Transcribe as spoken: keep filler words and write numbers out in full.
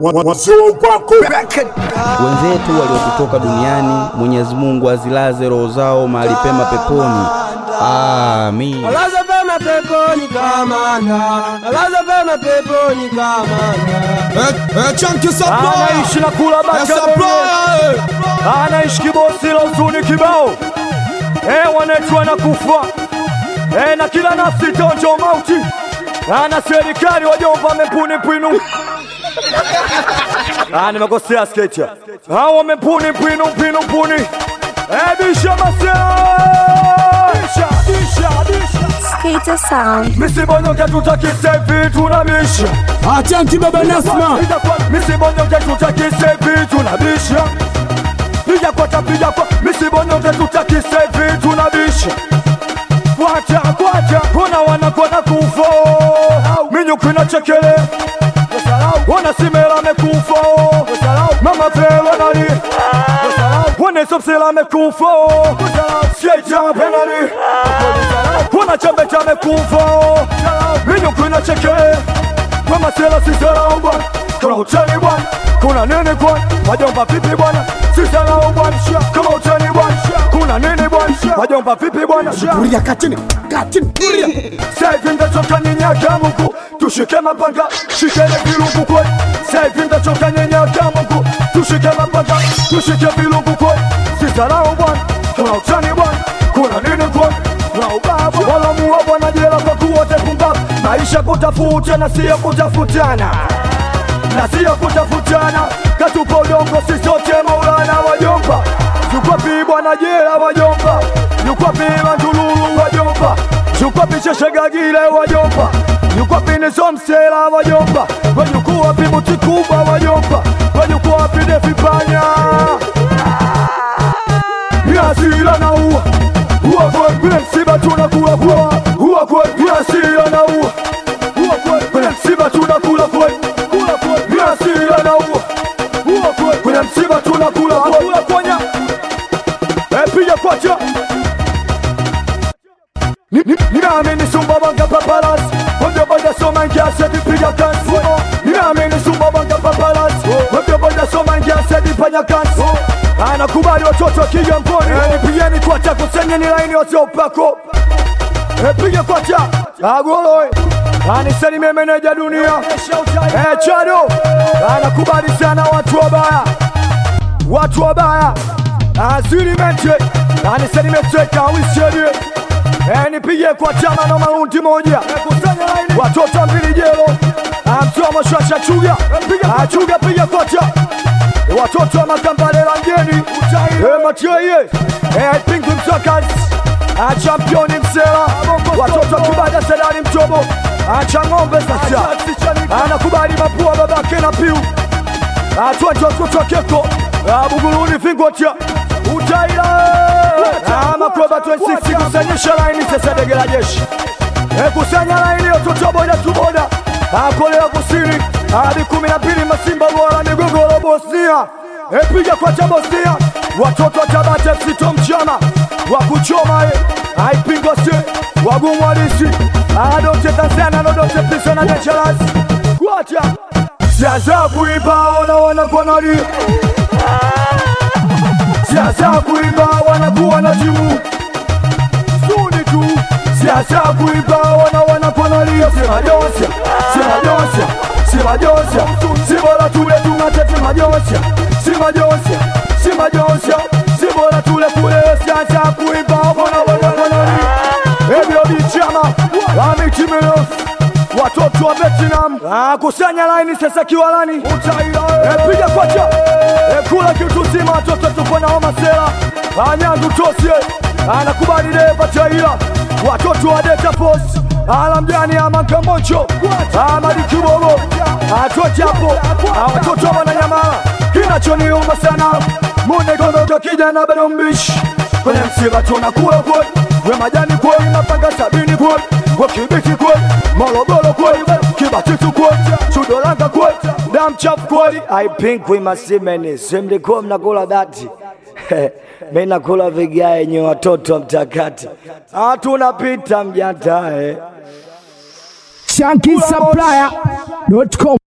Wenzetu waliokutoka duniani, Mwenyezi Mungu azilaze roho zao mahali pema peponi. Amin. Alaza pema peponi kamanda, alaza pema peponi kamanda. Eh, eh, chunky supply. Anaishi na kula bata supply. Anaishi kibosi la uzuni kibao. Eh, wanetu wanakufa. Eh, na kila nafsi tonjo mauti. Ana serikali wajomba mepuni pwinu. Ah, nimekosea sketcha. Hao wamepuni pwinu pwinu puni. Eh, bisha masea. Bisha, bisha, bisha. Skater sound. Misi bonyoke tutakisevi tunabisha. Achanki baba Nasma. Misi bonyoke tutakisevi tunabisha. Pija kwa tapija kwa. Misi bonyoke tutakisevi tunabisha. Kwacha, kwacha. Kuna wanakona kufo. Minyu kuna chekele. Wana simela mekufo. Mama fela nani. Wana sopsela mekufo. Skate penali. Wana chambe chame kufo. Minyu kuna chekele. Mama sela sisela uba. Kuna utani bwana. Kuna nini bwana. Majomba pipi bwana. Sisela uba. Kama utani bwana. Kuna nini bwana. Majomba pipi bwana. Uria katini, katini, uria. Saivi ndachoka nyenyaka Mungu. Tushike mapanga, shikele vilungu kwe. Saivi ndachoka nyenyaka Mungu. Tushike mapanga, tushike vilungu kwe. Sisala bwana. Kuna utani bwana. Kuna nini bwana. Na ubaba wala muwa bwana jela kwa kuwote pumbavu. Maisha kutafuta na siyo kutafutana. Na siyo kutafutana. Katupa udongo sisote maulana wajomba. Yukwapi bwana jela wajomba. Yukwapi mandululu wajomba. Yukwapi sheshegagile wajomba. Yukwapi nisomsela wajomba. Wanyukuwapi mutikuba wajomba. Wanyukuwapi defipanya. Yasila na uwa. Uwa kwe kule msiba tunakula kwa. Uwa kwe yasila na uwa. Uwa kwe kule msiba tunakula kwa. Uwa kwe yasila na uwa. Uwa kwe kule msiba tunakula kwa. Uwa konya. Epiga kwacha. Ninaamini sumba banga paparazzi. Wabyo boja soma nkiase dipiga kansi. Ninaamini sumba banga paparazzi. Wabyo boja soma nkiase dipanya kansi. Anakubali watoto kija mponi. Nipigeni kwacha kusenye ni laini wasio upako. Epige kwacha. Agolo. Aniseni memeneja dunia. Eh chado. Anakubali sana watu wabaya. Watu wabaya. Azuri mente. Aniseni meteka wisedi. Eh nipige kwa chama na maundi moja. Watoto mbili jelo. Amtoa mashasha chuga. Achuga piga kwacha. Watoto wa makambale langeni. Eh matioye. Eh pingu mtokas. A championi msela. Watoto kubada sedani mtobo. Acha ngombe sasa. Anakubali mapua babake na piu. Atua njoto tokeko. Buguluni fingotia. Utaila. Ama kwa ishirini na sita kusanyisha laini sasa dege la jeshi. E kusanya laini watoto boda tuboda. Akolea kusini. Hadi kumi na mbili masimba wala migogo la Bosnia. E piga kwa cha Bosnia. Watoto tabate fito mchana. Wakuchoma e. Haipingo se. Wagumu walisi. Adote Tanzania nodote piso na dangerous. Kuacha. Siaza kuiba ona wana kwa nari. Siaza kuiba wanakuwa na jimu. Suni tu. Siaza kuiba wana wana kwa nari. Sima jonsia. Sima jonsia. Sima jonsia. Sibola tule tumatete majonsia. Sima jonsia. Sima jonsia. Sibola tule kule. Siaza kuiba wana wana kwa nari. Ebyo bichama. Lami chimelo. Watoto wa Vietnam. Ah, kusanya laini sasa kiwalani. Utaila. Epiga kwacha. Ekula kitu zima watoto tupo na homa sela. Anyangu tosie. Anakubali deva chaila. Watoto wa Delta Force. Alamjani ama Kamoncho. Amadi Kibogo. Atocha hapo. Watoto wa Wananyamala. Kinachoniuma sana. Mune kondo kijana bado mbishi. Kwenye msiba tunakula kwa. We majani kwa mapanga sabini kwa. Wakibiti kwa. Morogoro kwa. Kibatitu kwa. Chudolanga kwa. Dam chafu kwa. I think we must see many. Simli kwa mnakula dhati. Mena kula vigae nye watoto mtakati. Hatuna pita mjatae. Chunky supplier dot com